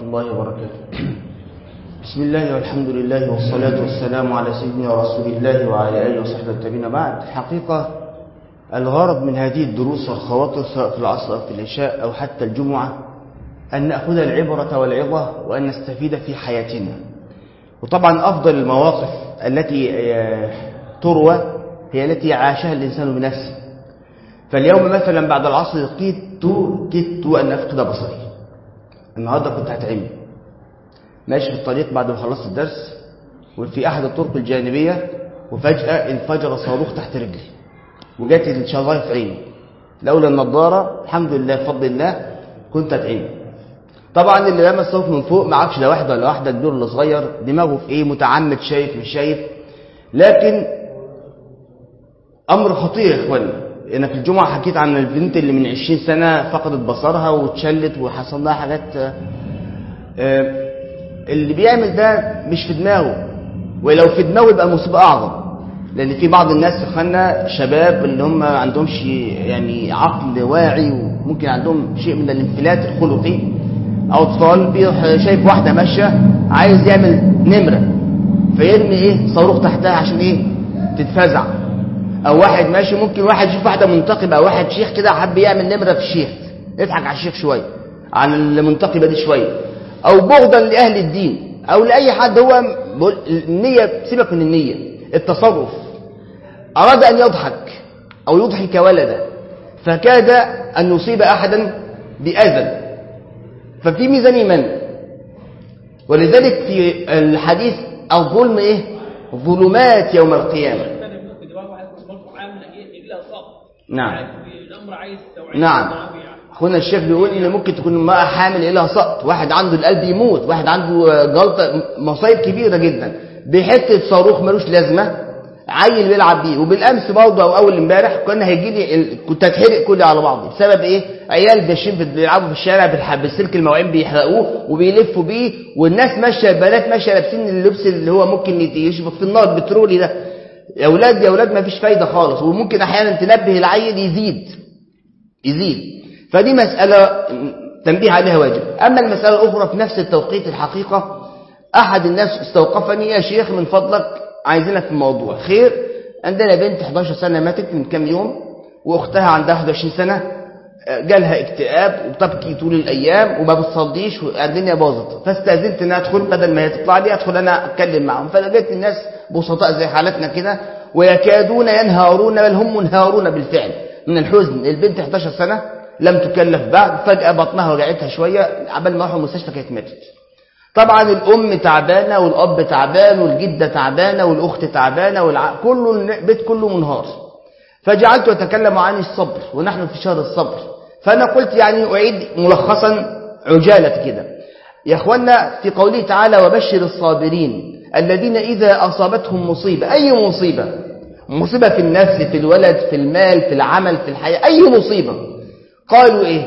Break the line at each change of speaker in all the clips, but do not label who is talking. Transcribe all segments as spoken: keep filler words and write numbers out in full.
الله وبركاته. بسم الله والحمد لله والصلاة والسلام على سيدنا رسول الله وعلى آله وصحبه التابعين. بعد حقيقة الغرض من هذه الدروس والخواطر سواء في العصر أو في العشاء أو حتى الجمعة أن نأخذ العبرة والعظة وأن نستفيد في حياتنا. وطبعا أفضل المواقف التي تروى هي التي عاشها الإنسان بنفسه. فاليوم مثلا بعد العصر كدت كدت أن أفقد بصري. النهارده كنت هتعمي ماشي في الطريق بعد ما خلصت الدرس وفي أحد الطرق الجانبية وفجأة انفجر صاروخ تحت رجلي وجات الشظايا في عيني. لولا النضارة الحمد لله بفضل الله كنت هتعمي. طبعا اللي لما الصوت من فوق ما عرفش ده واحده ولا واحده كبير ولا صغير دماغه في ايه متعمد شايف مش شايف. لكن امر خطير يا اخوانا. انا في الجمعه حكيت عن البنت اللي من عشرين سنه فقدت بصرها واتشلت وحصل لها حاجات. اللي بيعمل ده مش في دماغه، ولو في دماغه يبقى مصيبه اعظم. لان في بعض الناس يا اخوانا شباب اللي هم ما عندهمش يعني عقل واعي وممكن عندهم شيء من الانفلات الخلقي، او اطفال شايف واحده ماشيه عايز يعمل نمره فيرمي ايه صاروخ تحتها عشان ايه تتفزع. او واحد ماشي ممكن واحد يشوف واحده منتقبه او واحد شيخ كده حب يعمل نمره في الشيخ يضحك على الشيخ شويه عن المنتقبه دي شويه، او بغضا لاهل الدين او لاي حد. هو النيه سيبك من النيه، التصرف اراد ان يضحك او يضحك ولده فكاد ان يصيب احدا باذى. ففي ميزان ايمان. ولذلك في الحديث الظلم ايه ظلمات يوم القيامه. نعم نعم اخونا الشيخ بيقول ان ممكن تكون المراه حامل لها سقط، واحد عنده القلب يموت، واحد عنده جلطه، مصايب كبيره جدا بحته صاروخ ملوش لازمه عيل بيلعب بيه. وبالامس برضه او اول امبارح كنا هيجي لي كنت هتحرق كلي على بعض بسبب ايه؟ عيال بيشين بيلعبوا في الشارع بالسلك المواعين بيحرقوه وبيلفوا بيه، والناس ماشيه البنات ماشيه لابسين اللبس اللي هو ممكن يشبك في النار البترولي ده. يا اولاد يا اولاد ما فيش فايده خالص، وممكن احيانا تنبه العيل يزيد يزيد. فدي مساله تنبيه عليها واجب. اما المساله الاخرى في نفس التوقيت الحقيقه احد الناس استوقفني: يا شيخ من فضلك عايزينك في الموضوع خير. عندنا بنت احد عشر سنه ماتت من كام يوم، واختها عندها واحد وعشرين سنه جالها اكتئاب وبتبكي طول الايام وما بتصليش والدنيا باظت. فاستاذنت ان ادخل بدل ما هي تطلع لي ادخل انا اتكلم معهم. فلقيت الناس بسطاء زي حالتنا كده ويكادون ينهارون، بل هم منهارون بالفعل من الحزن. البنت احد عشر سنه لم تكلف بعد، فجاه بطنها وجعتها شويه عبال ما راحوا المستشفى كانت ماتت. طبعا الام تعبانه والاب تعبان والجده تعبانه والاخت تعبانه والع... كله البيت كله منهار. فجعلت اتكلم عن الصبر ونحن في شهر الصبر. فانا قلت يعني اعيد ملخصا عجاله كده يا اخوانا في قوله تعالى: وبشر الصابرين الذين اذا اصابتهم مصيبه. اي مصيبه؟ مصيبه في النفس، في الولد، في المال، في العمل، في الحياه، اي مصيبه. قالوا ايه؟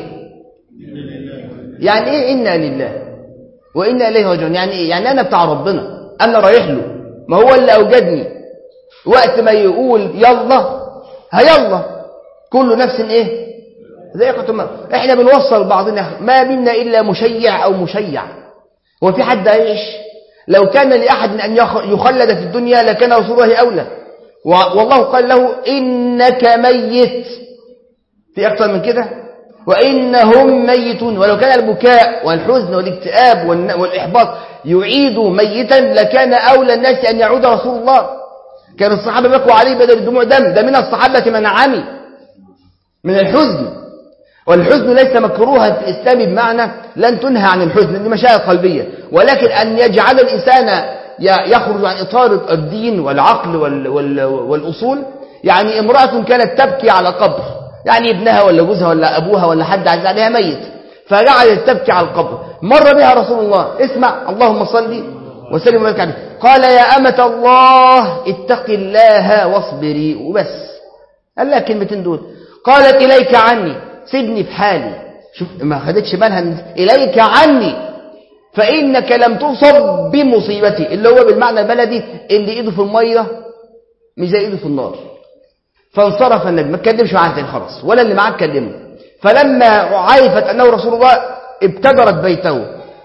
يعني ايه انا لله وانا اليه راجعون؟ يعني ايه؟ يعني انا بتاع ربنا، انا رايح له، ما هو اللي اوجدني. وقت ما يقول يلا هيلا. كل نفس ايه؟ ذائقة الموت. احنا بنوصل بعضنا، ما منا الا مشيع او مشيع. هو في حد هيعيش؟ لو كان لاحد ان يخلد في الدنيا لكان رسول الله اولى. والله قال له انك ميت. في اكثر من كده؟ وانهم ميتون. ولو كان البكاء والحزن والاكتئاب والاحباط يعيد ميتا لكان اولى الناس ان يعود رسول الله. كان الصحابه بكوا عليه بدل الدموع دم. ده من الصحابه من عمي من الحزن. والحزن ليس مكروها في الإسلام بمعنى لن تنهى عن الحزن، دي مشاعر قلبية، ولكن أن يجعل الإنسان يخرج عن إطار الدين والعقل وال وال والأصول. يعني امرأة كانت تبكي على قبر، يعني ابنها ولا جوزها ولا أبوها ولا حد عزيز عليها ميت، فجعلت تبكي على القبر. مر بها رسول الله، اسمع اللهم صل وسلم وبارك عليه، قال: يا أمة الله اتق الله واصبري. وبس قال لها كلمتين دول. قالت: إليك عني، سيبني في حالي. شوف ما خدتش بالها، إليك عني فإنك لم تصب بمصيبتي، اللي هو بالمعنى البلدي اللي إيده في المية مش زي إيده في النار. فانصرف النبي، ما تكلمش معاه تاني خلاص، ولا اللي معاه تكلمه. فلما عرفت أنه رسول الله ابتدرت بيته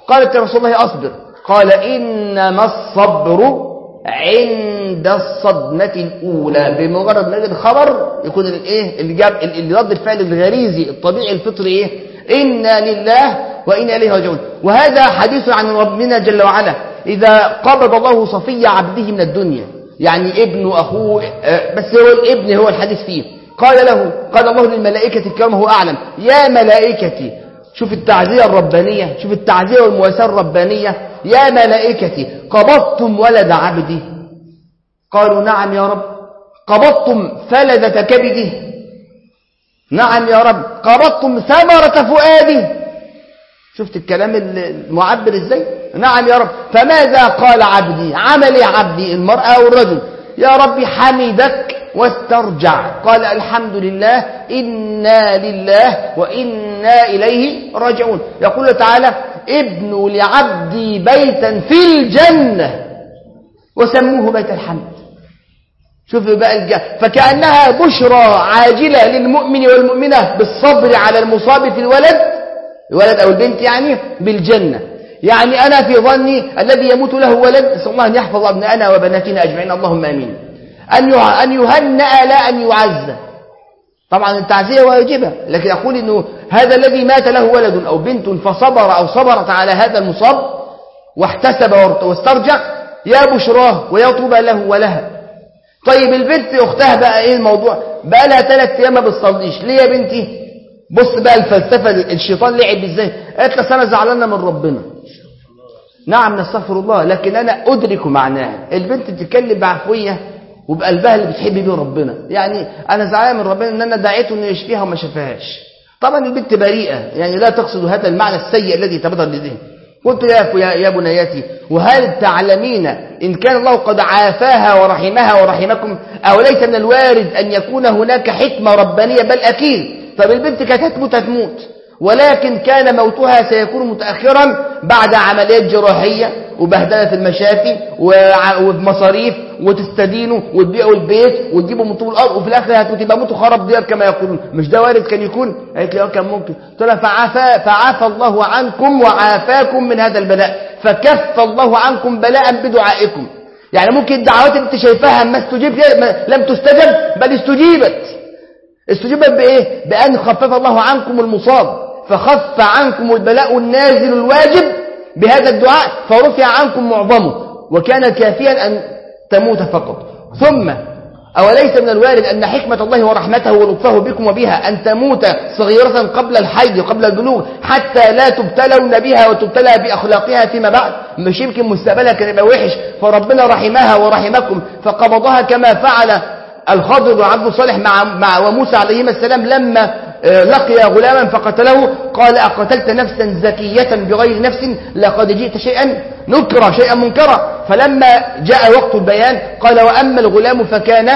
قالت يا رسول الله أصبر، قال إنما الصبر عند الصدمة الأولى. بمجرد ما يجي الخبر يكون الايه اللي جاب اللي رد الفعل الغريزي الطبيعي الفطري ايه؟ إنا لله وإنا إليه راجعون. وهذا حديث عن ربنا جل وعلا إذا قبض الله صفي عبده من الدنيا، يعني ابنه أخوه، بس هو الابن هو الحديث فيه، قال له قال الله للملائكة الكرام هو أعلم يا ملائكتي، شوف التعزية الربانية، شوف التعزية والمواساة الربانية، يا ملائكتي قبضتم ولد عبدي؟ قالوا نعم يا رب. قبضتم فلذة كبده؟ نعم يا رب. قبضتم ثمرة فؤادي؟ شفت الكلام المعبر ازاي؟ نعم يا رب. فماذا قال عبدي؟ عمل ايه عبدي، المرأة او الرجل؟ يا ربي حمدك واسترجع، قال الحمد لله إنا لله وإنا إليه راجعون. يقول تعالى ابنوا لعبدي بيتا في الجنة وسموه بيت الحمد. شوف بقى الجنة، فكأنها بشرى عاجلة للمؤمن والمؤمنة بالصبر على المصاب في الولد، الولد أو البنت يعني، بالجنة. يعني أنا في ظني الذي يموت له ولد، أسأل الله أن يحفظ أبناءنا وبناتنا أجمعين، اللهم آمين، أن يهنأ لا أن يعز. طبعا التعزية واجبة، لكن أقول إنه هذا الذي مات له ولد أو بنت فصبر أو صبرت على هذا المصاب واحتسب واسترجع، يا بشراه ويا طوبى له ولها. طيب البنت أختها بقى إيه الموضوع؟ بقى لها ثلاث أيام ما بتصليش، ليه يا بنتي؟ بص بقى الفلسفة الشيطان لعب إزاي. قالت لها أنا زعلانة من ربنا. نعم نستغفر الله، لكن أنا أدرك معناها. البنت بتتكلم بعفوية وبقلبها اللي بتحب بيه ربنا، يعني أنا زعلان من ربنا إن أنا دعيته إنه يشفيها وما شفاهاش. طبعا البنت بريئة، يعني لا تقصد هذا المعنى السيء الذي تبادر لذهن. قلت يا يا بنياتي وهل تعلمين إن كان الله قد عافاها ورحمها ورحمكم أو ليس من الوارد أن يكون هناك حكمة ربانية؟ بل أكيد. طب البنت كانت هتموت هتموت، ولكن كان موتها سيكون متأخرا بعد عمليات جراحية وبهدلة في المشافي ومصاريف وتستدينوا وتبيعوا البيت وتجيبوا من طول الأرض، وفي الآخر هتموت يبقى موتوا خراب ديار كما يقولون. مش ده وارد كان يكون؟ قالت لي اه كان ممكن. قلت لها فعافى فعافى الله عنكم وعافاكم من هذا البلاء، فكف الله عنكم بلاء بدعائكم. يعني ممكن الدعوات اللي انت شايفاها ما استجيب لم تستجب، بل استجيبت. استجيبت بإيه؟ بأن خفف الله عنكم المصاب، فخف عنكم البلاء النازل الواجب بهذا الدعاء، فرفع عنكم معظمه، وكان كافيا أن تموت فقط. ثم أوليس من الوارد أن حكمة الله ورحمته ولطفه بكم وبها أن تموت صغيرة قبل الحيض قبل البلوغ حتى لا تبتلون بها وتبتلى بأخلاقها فيما بعد؟ مش يمكن مستقبلها كان يبقى وحش، فربنا رحمها ورحمكم فقبضها كما فعل الخضر وعبد الصالح مع, مع وموسى عليهما السلام لما لقي غلاما فقتله، قال أقتلت نفسا زكية بغير نفس لقد جئت شيئا نكرا شيئا منكرا. فلما جاء وقت البيان قال وأما الغلام فكان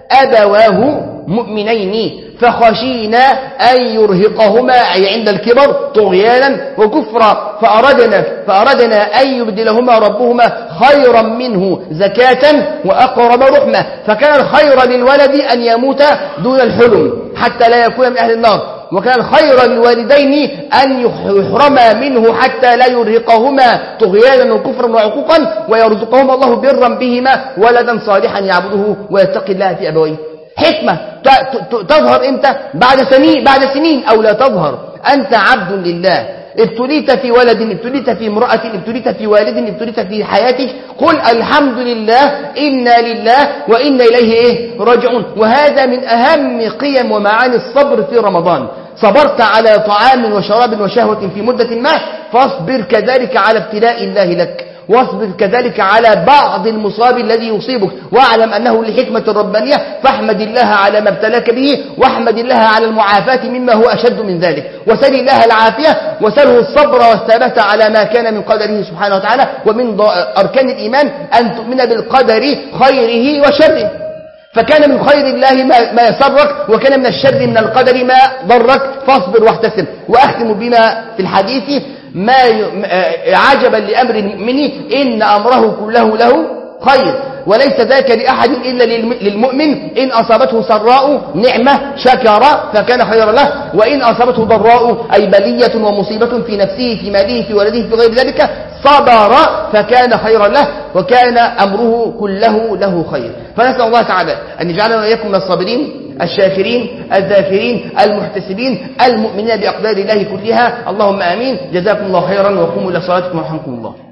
أبواه مؤمنين فخشينا أن يرهقهما أي عند الكبر طغيانا وكفرا فأردنا, فأردنا أن يبدلهما ربهما خيرا منه زكاة وأقرب رحمة. فكان الخير للولد أن يموت دون الحلم حتى لا يكون من أهل النار، وكان خير للوالدين أن يحرما منه حتى لا يرهقهما طغيانا وكفرا وعقوقا ويرزقهما الله برا بهما ولدا صالحا يعبده ويتقي الله في أبويه. حكمة تظهر امتى؟ بعد سنين بعد سنين أو لا تظهر. أنت عبد لله، ابتليت في ولد، ابتليت في امرأة، ابتليت في والد، ابتليت في حياتك، قل الحمد لله إنا لله وإنا إليه إيه؟ راجعون. وهذا من أهم قيم ومعاني الصبر في رمضان. صبرت على طعام وشراب وشهوة في مدة ما، فاصبر كذلك على ابتلاء الله لك، واصبر كذلك على بعض المصاب الذي يصيبك، واعلم أنه لحكمة ربانية، فاحمد الله على ما ابتلاك به، واحمد الله على المعافاة مما هو أشد من ذلك، وسل الله العافية وسله الصبر والثبات على ما كان من قدره سبحانه وتعالى. ومن أركان الإيمان أن تؤمن بالقدر خيره وشره، فكان من خير الله ما يسرك، وكان من الشر من القدر ما ضرك، فاصبر واحتسب. وأختم بما في الحديث ما عجبا لأمر المؤمن إن أمره كله له خير. وليس ذاك لأحد إلا للمؤمن. إن أصابته سراء نعمة شكر فكان خيرا له، وإن أصابته ضراء أي بلية ومصيبة في نفسه في ماله في ولده في غير ذلك صبر فكان خيرا له وكان أمره كله له خير. فنسأل الله تعالى أن يجعلنا وإياكم من الصابرين الشاكرين الذاكرين المحتسبين المؤمنين بأقدار الله كلها. اللهم آمين. جزاكم الله خيرا وقوموا إلى صلاتكم ورحمكم الله.